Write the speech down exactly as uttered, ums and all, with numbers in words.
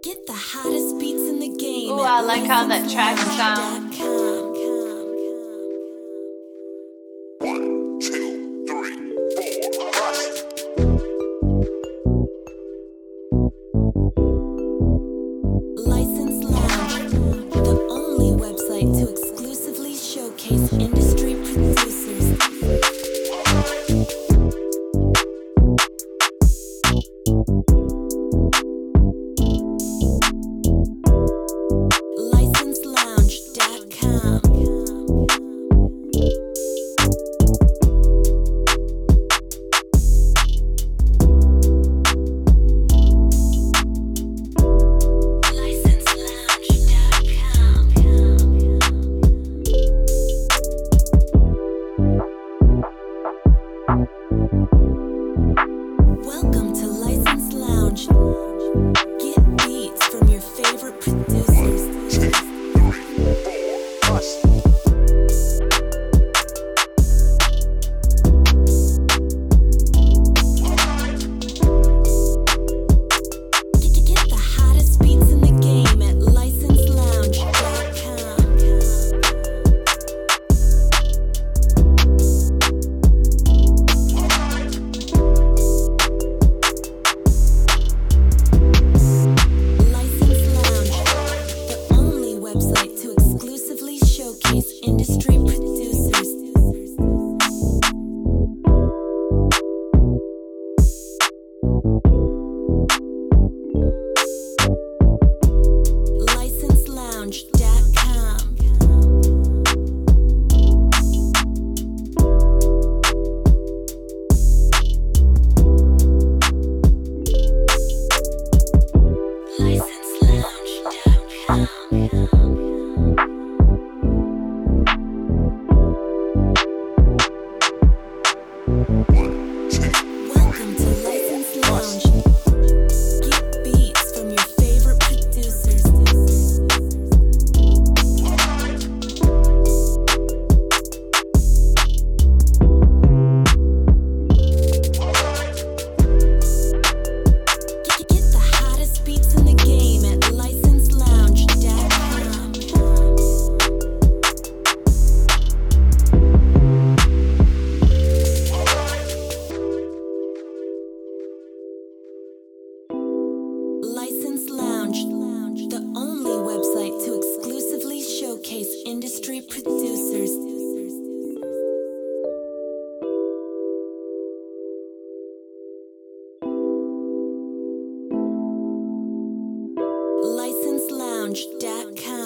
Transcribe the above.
Get the hottest beats in the game. Ooh, I like how that track sounds. One, two, three, four, bust. License Lounge, the only website to exclusively showcase industry producers. license lounge dot com. Welcome to License Lounge. Get beats from your favorite producers. Two, three, four, bust. Get, get the hottest beats in the game at license lounge dot com. License Lounge, the only website to exclusively showcase industry producers. license lounge dot com. license lounge dot com. One, two, Welcome to License Lounge. Get beats from your favorite producers. Get, get the hottest beats in the game at license lounge dot com. License Lounge, the only website to exclusively showcase industry producers. license lounge dot com.